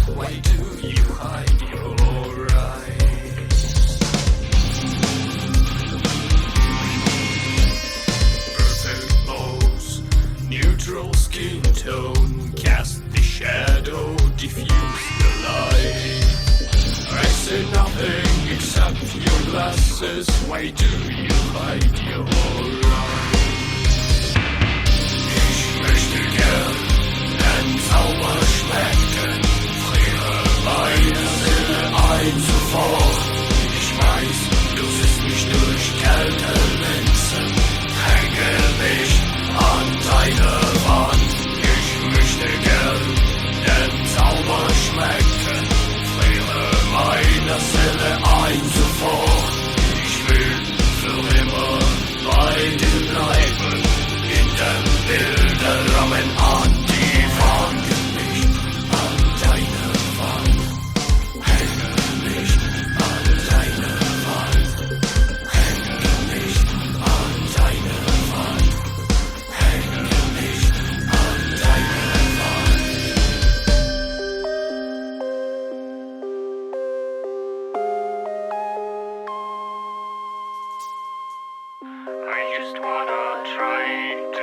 Why do you hide your eyes? Perfect pose, neutral skin tone, cast the shadow, diffuse the light. I say nothing except your glasses. Why do you hide your eyes? Ich möchte gern den Zauber schmecken, friere meine Seele ein sofort. Ich weiß, du siehst mich durch Kälte linsen, hänge mich an deine Wand. Ich möchte gern den Zauber schmecken, friere meine Seele ein sofort. Ich will für immer bei dir bleiben, in dem Bilderrahmen an die Wand. Mich an deine Wand, hänge mich an deine Wand, hänge mich an deine Wand, hänge mich an deine Wand. I just wanna try